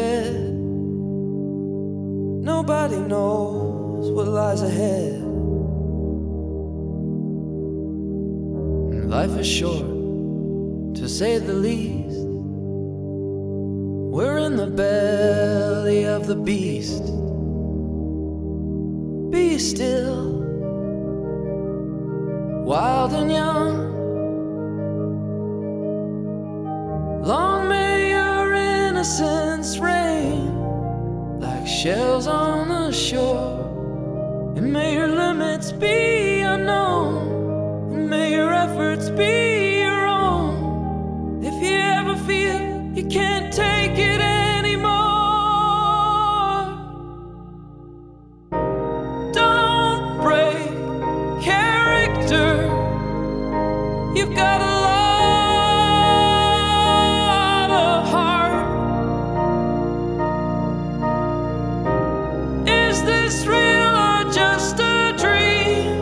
bed. Nobody knows what lies ahead. Life is short, to say the least. We're in the belly of the beast. Be still, wild and young. Long may your innocence reign like shells on the shore, and may your limits be unknown, and may your efforts be your own. If you ever feel you can't take it anymore, don't break character. You've got a lot of heart. Is this real or just a dream?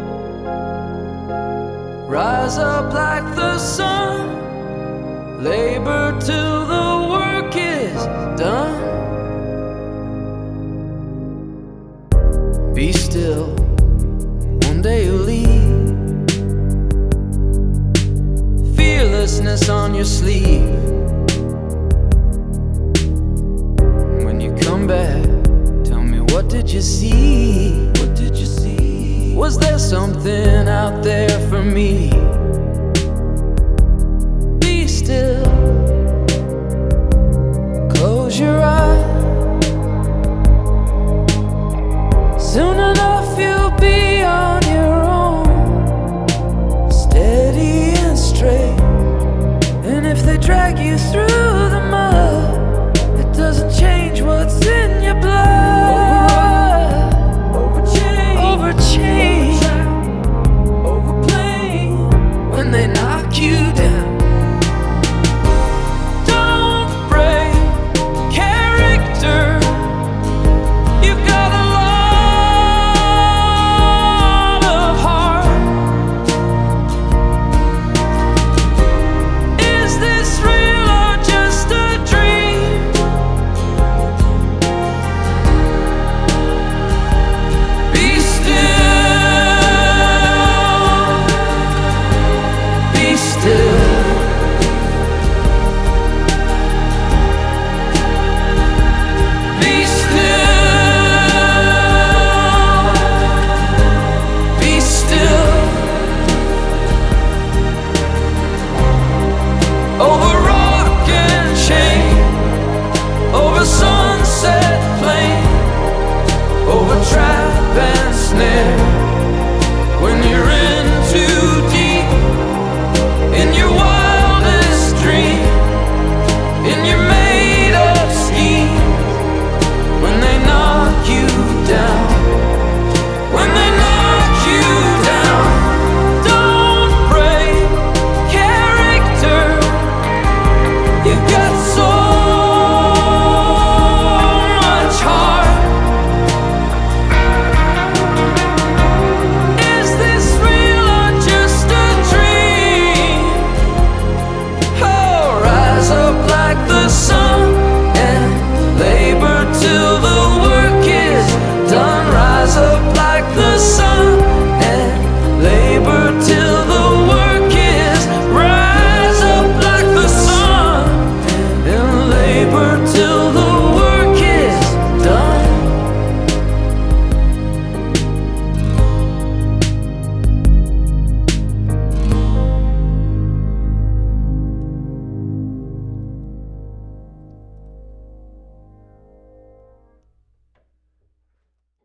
Rise up like the sun, labor till the work is done. Be still, one day you'll leave. Fearlessness on your sleeve. When you come back, tell me, what did you see? What did you see? Was there something out there for me?